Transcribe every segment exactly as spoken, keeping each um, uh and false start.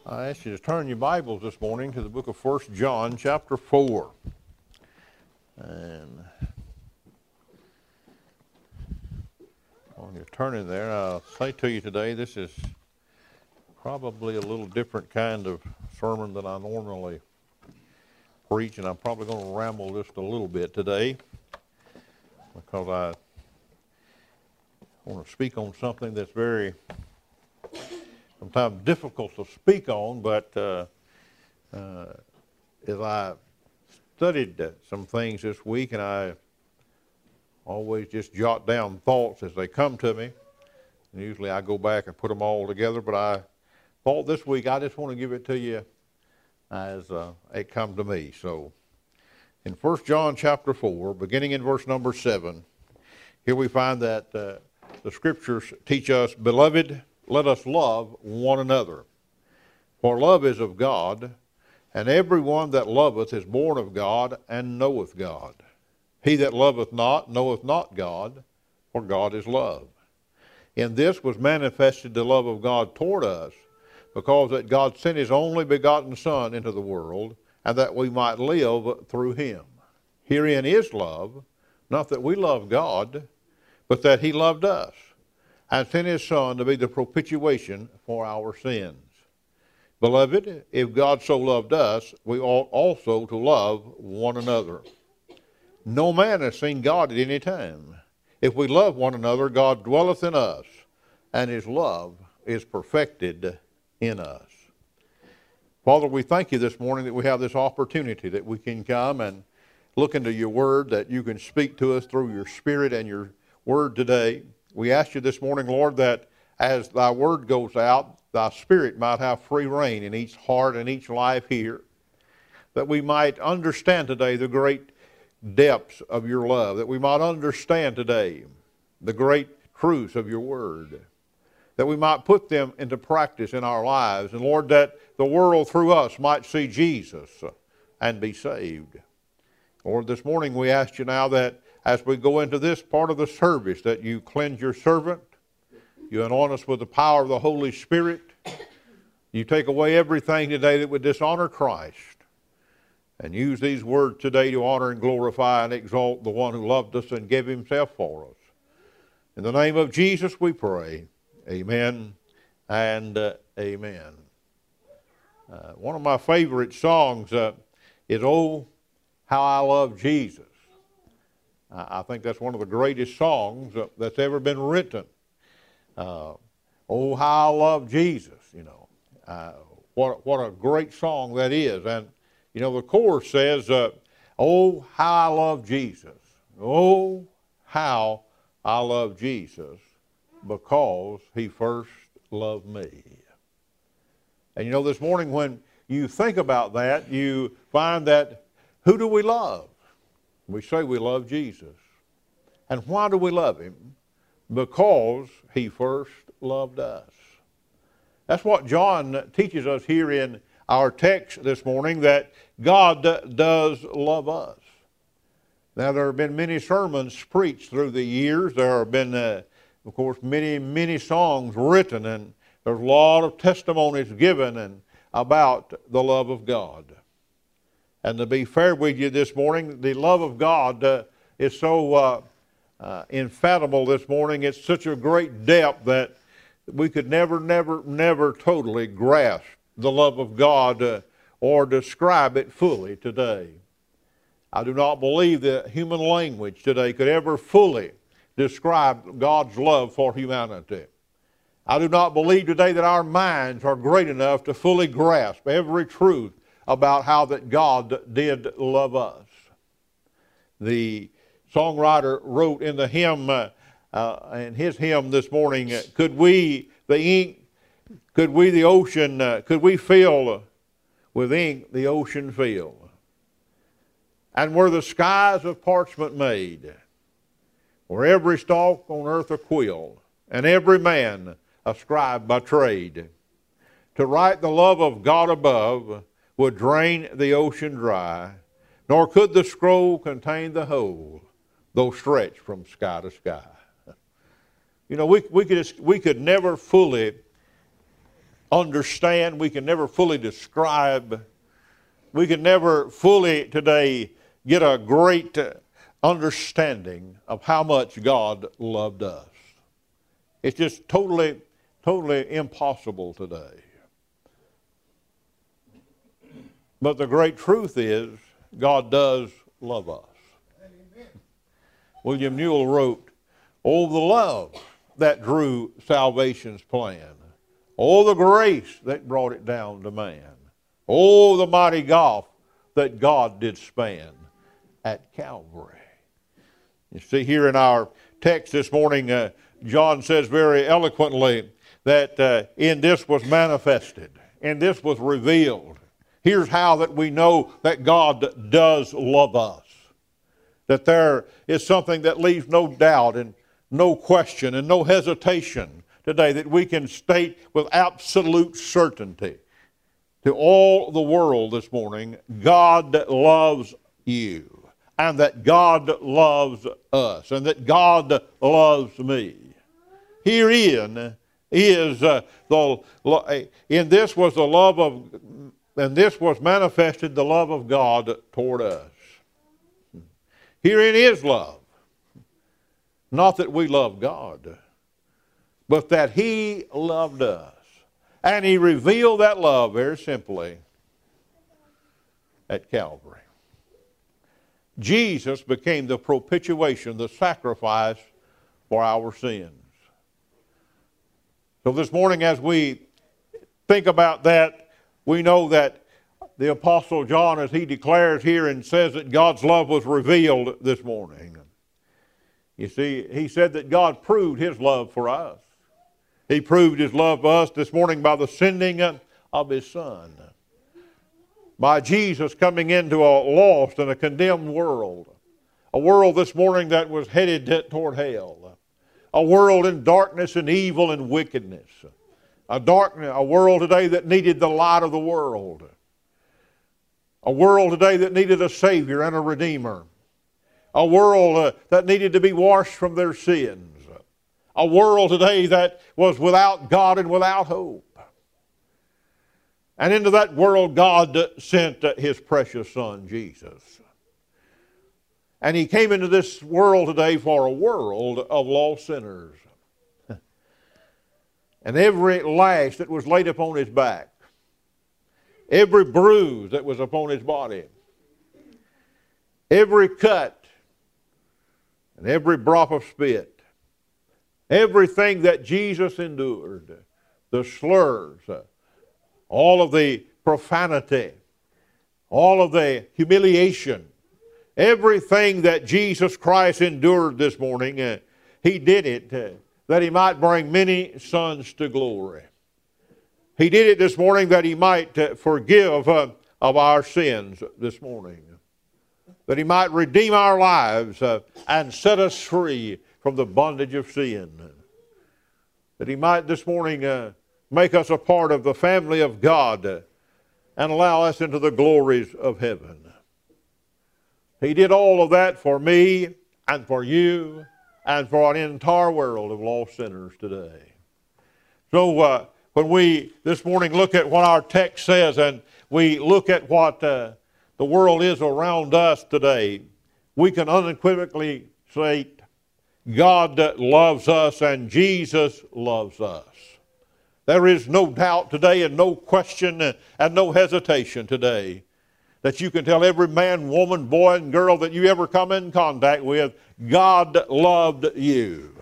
I ask you to turn your Bibles this morning to the book of First John, chapter four. And when you're turning there, I'll say to you today, this is probably a little different kind of sermon than I normally preach, and I'm probably going to ramble just a little bit today because I want to speak on something that's very sometimes difficult to speak on, but uh, uh, as I studied some things this week, and I always just jot down thoughts as they come to me, and usually I go back and put them all together, but I thought this week I just want to give it to you as uh, it come to me. So in First John chapter four, beginning in verse number seven, here we find that uh, the scriptures teach us, "Beloved, let us love one another. For love is of God, and every one that loveth is born of God, and knoweth God. He that loveth not knoweth not God, for God is love. In this was manifested the love of God toward us, because that God sent his only begotten Son into the world, and that we might live through him. Herein is love, not that we love God, but that he loved us, and sent his Son to be the propitiation for our sins. Beloved, if God so loved us, we ought also to love one another. No man has seen God at any time. If we love one another, God dwelleth in us, and his love is perfected in us." Father, we thank you this morning that we have this opportunity that we can come and look into your word, that you can speak to us through your Spirit and your word today. We ask you this morning, Lord, that as thy word goes out, thy Spirit might have free reign in each heart and each life here, that we might understand today the great depths of your love, that we might understand today the great truths of your word, that we might put them into practice in our lives, and Lord, that the world through us might see Jesus and be saved. Lord, this morning we ask you now that as we go into this part of the service, that you cleanse your servant, you anoint us with the power of the Holy Spirit, you take away everything today that would dishonor Christ, and use these words today to honor and glorify and exalt the one who loved us and gave himself for us. In the name of Jesus we pray. Amen and uh, amen. Uh, one of my favorite songs uh, is "Oh, How I Love Jesus." I think that's one of the greatest songs that's ever been written. Uh, oh, how I love Jesus, you know. Uh, what, what a great song that is. And, you know, the chorus says, uh, "Oh, how I love Jesus. Oh, how I love Jesus, because he first loved me." And, you know, this morning when you think about that, you find that who do we love? We say we love Jesus. And why do we love him? Because he first loved us. That's what John teaches us here in our text this morning, that God does love us. Now, there have been many sermons preached through the years. There have been, uh, of course, many, many songs written, and there's a lot of testimonies given and about the love of God. And to be fair with you this morning, the love of God uh, is so uh, uh, infallible this morning. It's such a great depth that we could never, never, never totally grasp the love of God uh, or describe it fully today. I do not believe that human language today could ever fully describe God's love for humanity. I do not believe today that our minds are great enough to fully grasp every truth about how that God did love us. The songwriter wrote in the hymn, uh, uh, in his hymn this morning, uh, could we the ink, could we the ocean, uh, could we fill with ink the ocean fill? And were the skies of parchment made, were every stalk on earth a quill, and every man a scribe by trade, to write the love of God above would drain the ocean dry, nor could the scroll contain the whole, though stretched from sky to sky. You know, we, we, could, we could never fully understand, we can never fully describe, we can never fully today get a great understanding of how much God loved us. It's just totally, totally impossible today. But the great truth is, God does love us. Amen. William Newell wrote, "Oh, the love that drew salvation's plan. Oh, the grace that brought it down to man. Oh, the mighty gulf that God did span at Calvary." You see here in our text this morning, uh, John says very eloquently that uh, in this was manifested, in this was revealed. Here's how that we know that God does love us. That there is something that leaves no doubt and no question and no hesitation today, that we can state with absolute certainty to all the world this morning, God loves you, and that God loves us, and that God loves me. Herein is uh, the in this was the love of and this was manifested the love of God toward us. Herein is love. Not that we love God, but that He loved us. And He revealed that love very simply at Calvary. Jesus became the propitiation, the sacrifice for our sins. So this morning, as we think about that, we know that the Apostle John, as he declares here and says that God's love was revealed this morning. You see, he said that God proved His love for us. He proved His love for us this morning by the sending of His Son. By Jesus coming into a lost and a condemned world. A world this morning that was headed toward hell. A world in darkness and evil and wickedness. A, dark, a world today that needed the light of the world. A world today that needed a Savior and a Redeemer. A world uh, that needed to be washed from their sins. A world today that was without God and without hope. And into that world God sent uh, His precious Son, Jesus. And He came into this world today for a world of lost sinners. And every lash that was laid upon His back, every bruise that was upon His body, every cut, and every drop of spit, everything that Jesus endured, the slurs, all of the profanity, all of the humiliation, everything that Jesus Christ endured this morning, uh, He did it uh, that He might bring many sons to glory. He did it this morning that He might uh, forgive uh, of our sins this morning. That He might redeem our lives uh, and set us free from the bondage of sin. That He might this morning uh, make us a part of the family of God uh, and allow us into the glories of heaven. He did all of that for me and for you and for an entire world of lost sinners today. So uh, when we this morning look at what our text says and we look at what uh, the world is around us today, we can unequivocally say God loves us and Jesus loves us. There is no doubt today and no question and no hesitation today that you can tell every man, woman, boy, and girl that you ever come in contact with, God loved you.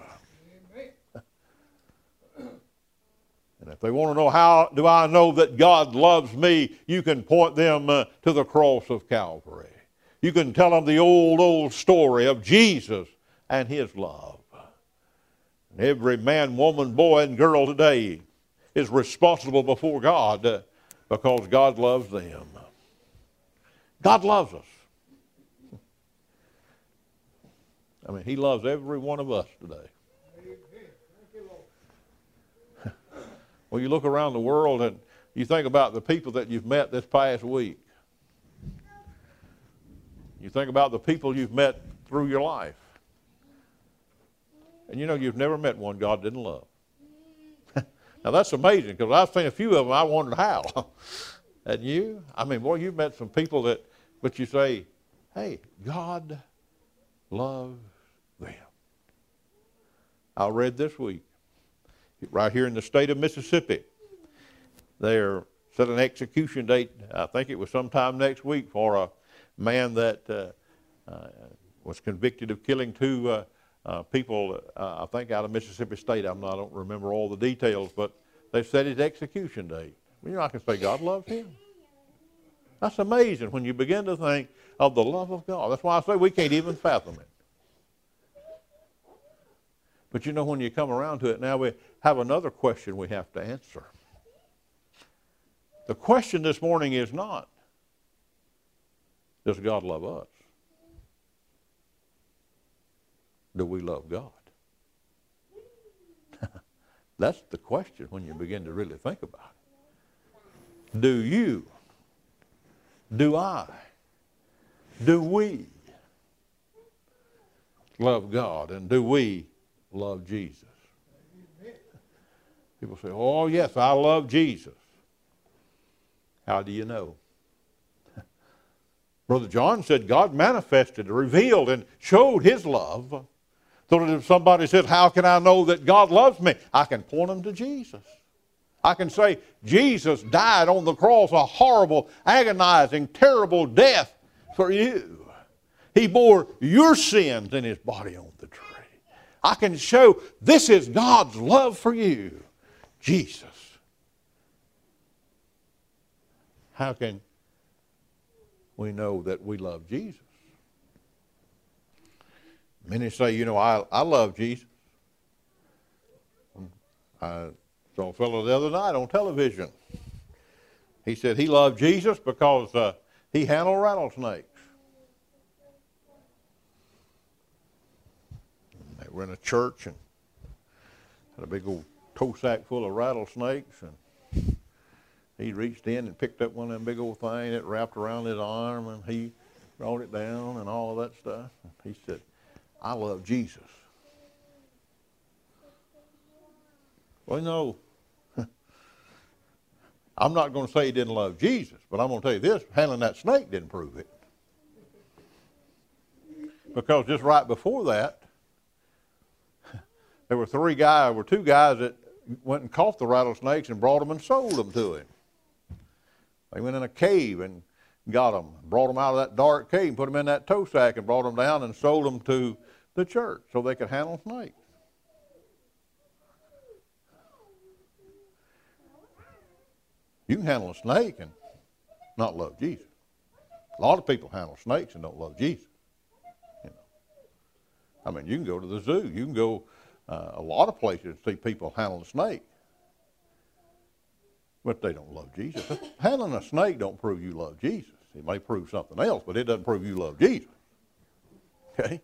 And if they want to know how do I know that God loves me, you can point them uh, to the cross of Calvary. You can tell them the old, old story of Jesus and His love. And every man, woman, boy, and girl today is responsible before God uh, because God loves them. God loves us. I mean, He loves every one of us today. Well, you look around the world and you think about the people that you've met this past week. You think about the people you've met through your life. And you know you've never met one God didn't love. Now that's amazing, because I've seen a few of them, I wondered how. And you? I mean, boy, you've met some people that, but you say, hey, God loves them. I read this week, right here in the state of Mississippi, they're set an execution date, I think it was sometime next week, for a man that uh, uh, was convicted of killing two uh, uh, people, uh, I think out of Mississippi State. I'm not, I don't remember all the details, but they set his execution date. You know, I can say God loves him. That's amazing when you begin to think of the love of God. That's why I say we can't even fathom it. But you know, when you come around to it, now we have another question we have to answer. The question this morning is not, does God love us? Do we love God? That's the question when you begin to really think about it. Do you, do I, do we love God, and do we love Jesus? People say, oh yes, I love Jesus. How do you know? Brother John said God manifested, revealed, and showed his love, so that if somebody says, how can I know that God loves me? I can point them to Jesus. I can say, Jesus died on the cross a horrible, agonizing, terrible death for you. He bore your sins in his body on the tree. I can show this is God's love for you, Jesus. How can we know that we love Jesus? Many say, you know, I, I love Jesus. I saw a fellow the other night on television. He said he loved Jesus because uh, he handled rattlesnakes. They were in a church and had a big old tow sack full of rattlesnakes, and he reached in and picked up one of them big old things. It wrapped around his arm, and he brought it down and all of that stuff. He said, I love Jesus. Well, no, I'm not going to say he didn't love Jesus, but I'm going to tell you this, handling that snake didn't prove it. Because just right before that, there were three guys, there were two guys that went and caught the rattlesnakes and brought them and sold them to him. They went in a cave and got them, brought them out of that dark cave, put them in that tow sack and brought them down and sold them to the church so they could handle snakes. You can handle a snake and not love Jesus. A lot of people handle snakes and don't love Jesus. You know. I mean, you can go to the zoo. You can go uh, a lot of places and see people handle a snake. But they don't love Jesus. Handling a snake don't prove you love Jesus. It may prove something else, but it doesn't prove you love Jesus. Okay?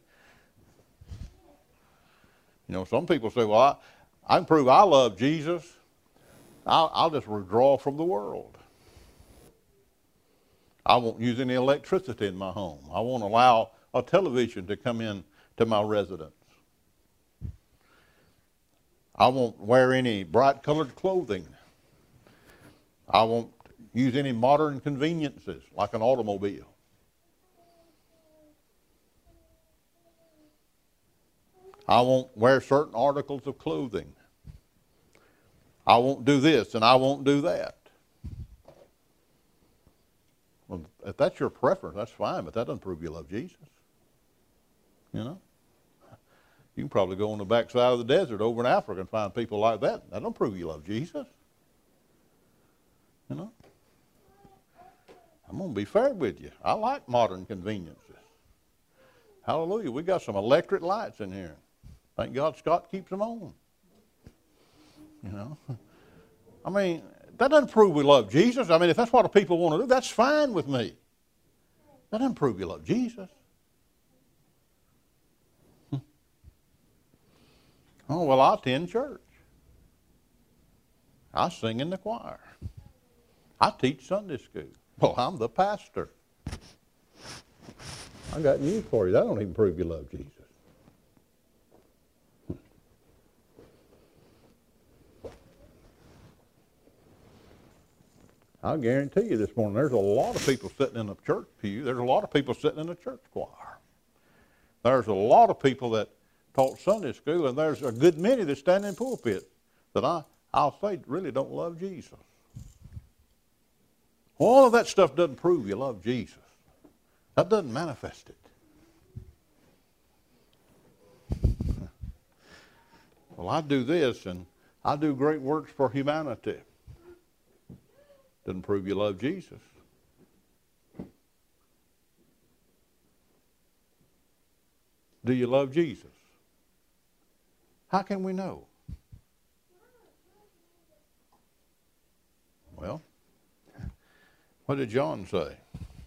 You know, some people say, well, I, I can prove I love Jesus. I'll, I'll just withdraw from the world. I won't use any electricity in my home. I won't allow a television to come in to my residence. I won't wear any bright colored clothing. I won't use any modern conveniences like an automobile. I won't wear certain articles of clothing. I won't do this and I won't do that. Well, if that's your preference, that's fine, but that doesn't prove you love Jesus. You know? You can probably go on the backside of the desert over in Africa and find people like that. That don't prove you love Jesus. You know? I'm going to be fair with you. I like modern conveniences. Hallelujah. We got some electric lights in here. Thank God Scott keeps them on. You know? I mean, that doesn't prove we love Jesus. I mean, if that's what the people want to do, that's fine with me. That doesn't prove you love Jesus. Hmm. Oh, well, I attend church. I sing in the choir. I teach Sunday school. Well, I'm the pastor. I got news for you. That don't even prove you love Jesus. I'll guarantee you this morning, there's a lot of people sitting in the church pew. There's a lot of people sitting in the church choir. There's a lot of people that taught Sunday school, and there's a good many that stand in pulpit that I, I'll say really don't love Jesus. All of that stuff doesn't prove you love Jesus. That doesn't manifest it. Well, I do this, and I do great works for humanity. Doesn't prove you love Jesus. Do you love Jesus? How can we know? Well, what did John say?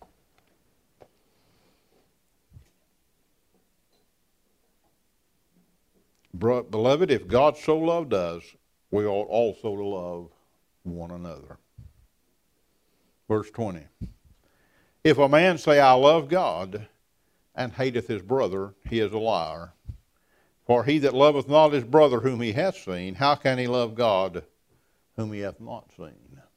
Beloved, if God so loved us, we ought also to love one another. Verse twenty. If a man say, I love God, and hateth his brother, he is a liar. For he that loveth not his brother whom he hath seen, how can he love God whom he hath not seen?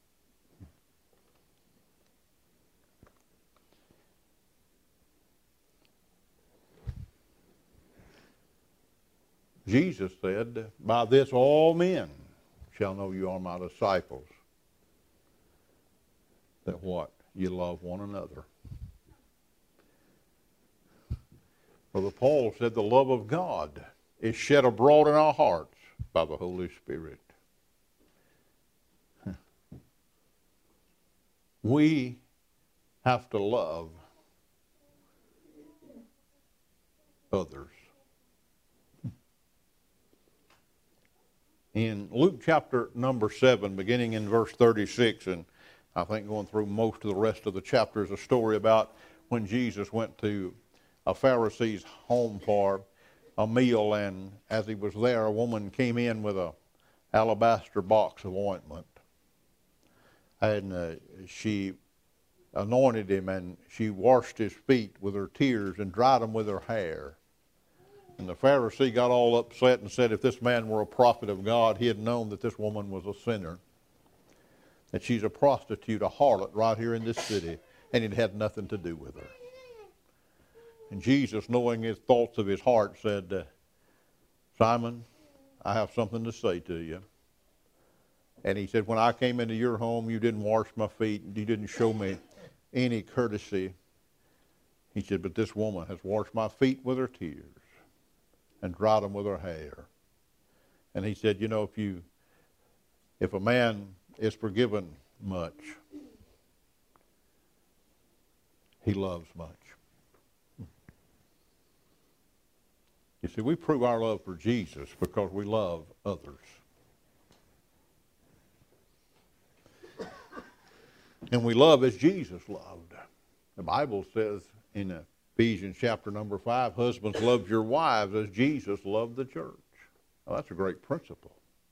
Jesus said, by this all men shall know you are my disciples. That what? You love one another. Brother Paul said the love of God is shed abroad in our hearts by the Holy Spirit. We have to love others. In Luke chapter number seven, beginning in verse thirty-six, and I think going through most of the rest of the chapter, is a story about when Jesus went to a Pharisee's home for a meal, and as he was there, a woman came in with a alabaster box of ointment, and uh, she anointed him, and she washed his feet with her tears and dried them with her hair. And the Pharisee got all upset and said if this man were a prophet of God, he had known that this woman was a sinner, that she's a prostitute, a harlot right here in this city, and it had nothing to do with her. And Jesus, knowing his thoughts of his heart, said, uh, Simon, I have something to say to you. And he said, when I came into your home, you didn't wash my feet, you didn't show me any courtesy. He said, but this woman has washed my feet with her tears and dried them with her hair. And he said, you know, if you, if a man is forgiven much, he loves much. You see, we prove our love for Jesus because we love others. And we love as Jesus loved. The Bible says in Ephesians chapter number five, husbands, love your wives as Jesus loved the church. Well, that's a great principle.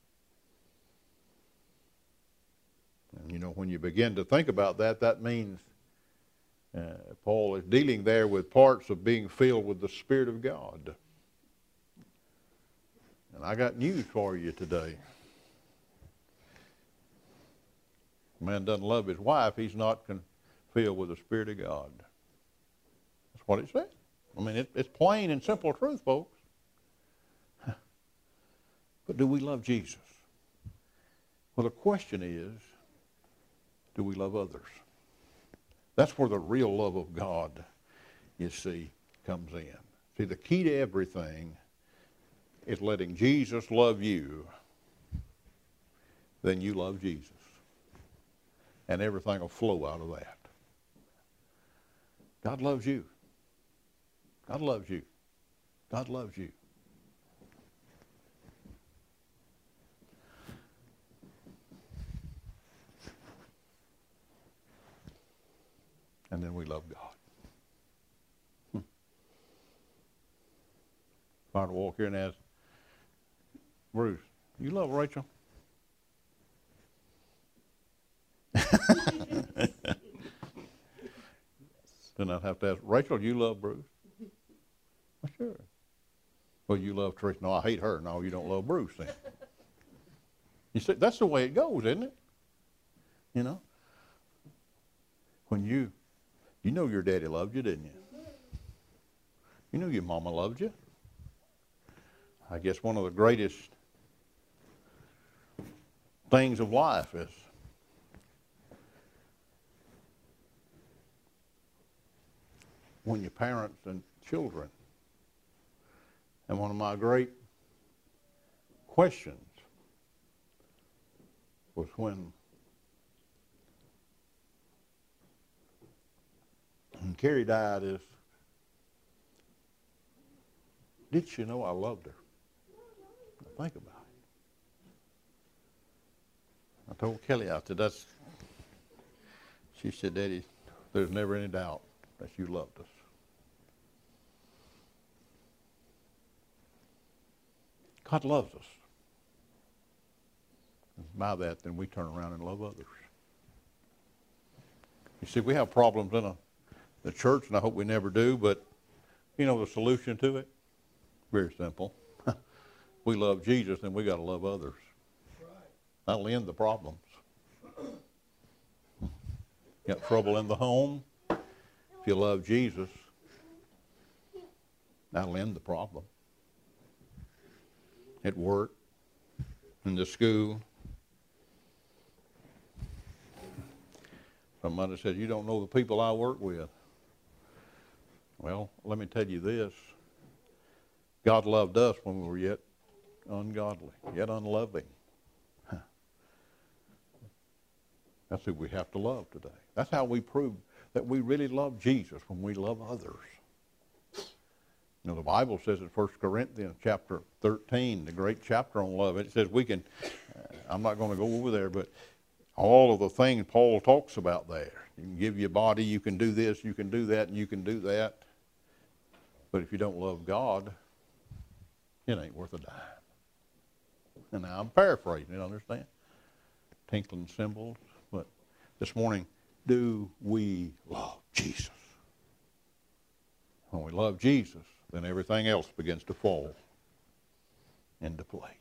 And you know, when you begin to think about that, that means uh, Paul is dealing there with parts of being filled with the Spirit of God. And I got news for you today. A man doesn't love his wife, he's not filled with the Spirit of God. That's what it says. I mean, it, it's plain and simple truth, folks. But do we love Jesus? Well, the question is, do we love others? That's where the real love of God, you see, comes in. See, the key to everything is letting Jesus love you, then you love Jesus. And everything will flow out of that. God loves you. God loves you. God loves you. And then we love God. Hmm. If I were to walk here and ask, Bruce, you love Rachel? Then I'd have to ask, Rachel, do you love Bruce? Well, sure. Well, you love Trish. No, I hate her. No, you don't love Bruce then. You see, that's the way it goes, isn't it? You know? When you, you know your daddy loved you, didn't you? You knew your mama loved you. I guess one of the greatest things of life is when your parents and children. And one of my great questions was when, when Carrie died is, did she know I loved her? Think about it. I told Kelly, I said, that's, she said, Daddy, there's never any doubt that you loved us. God loves us. And by that, then we turn around and love others. You see, we have problems in a, the church, and I hope we never do, but you know the solution to it? Very simple. We love Jesus, then we got to love others. That'll end the problems. Got trouble in the home? If you love Jesus, that'll end the problem. At work, in the school. Somebody said, you don't know the people I work with. Well, let me tell you this. God loved us when we were yet ungodly, yet unloving. That's who we have to love today. That's how we prove that we really love Jesus, when we love others. You know, the Bible says in First Corinthians chapter thirteen, the great chapter on love, it says we can, uh, I'm not going to go over there, but all of the things Paul talks about there. You can give your body, you can do this, you can do that, and you can do that. But if you don't love God, it ain't worth a dime. And now I'm paraphrasing it, understand? Tinkling cymbals. But this morning, do we love Jesus? When we love Jesus, then everything else begins to fall into place.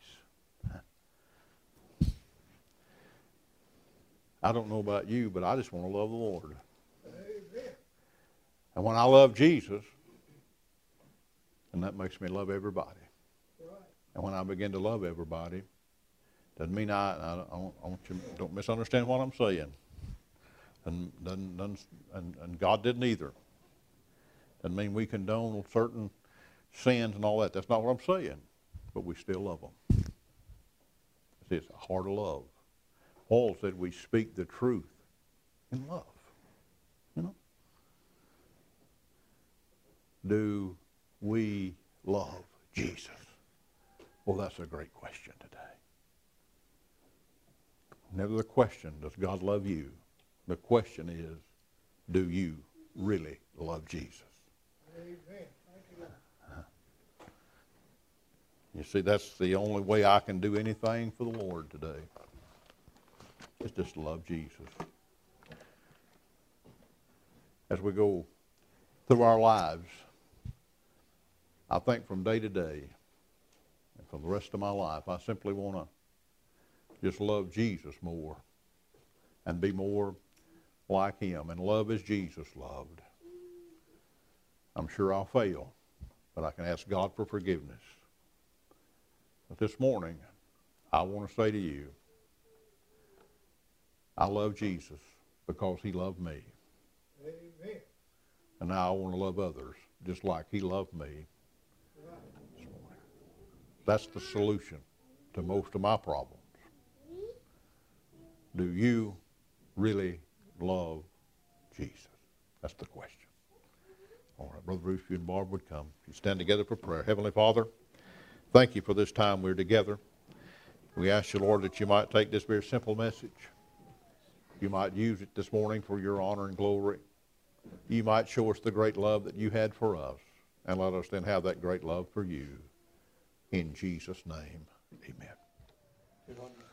I don't know about you, but I just want to love the Lord. Amen. And when I love Jesus, then that makes me love everybody. And when I begin to love everybody, doesn't mean I, I, I, want, I want you, don't misunderstand what I'm saying. And, doesn't, doesn't, and, and God didn't either. Doesn't mean we condone certain sins and all that. That's not what I'm saying. But we still love them. See, it's a heart of love. Paul said we speak the truth in love. You know? Do we love Jesus? Well, that's a great question today. Never the question, does God love you? The question is, do you really love Jesus? Amen. Thank you. You see, that's the only way I can do anything for the Lord today. It's just to love Jesus. As we go through our lives, I think from day to day, and for the rest of my life, I simply want to just love Jesus more and be more like him and love as Jesus loved. I'm sure I'll fail, but I can ask God for forgiveness. But this morning, I want to say to you, I love Jesus because he loved me. Amen. And now I want to love others just like he loved me. This morning. That's the solution to most of my problems. Do you really love Jesus? That's the question. All right, Brother Bruce, you and Barb would come. You stand together for prayer. Heavenly Father, thank you for this time we're together. We ask you, Lord, that you might take this very simple message. You might use it this morning for your honor and glory. You might show us the great love that you had for us, and let us then have that great love for you. In Jesus' name, amen.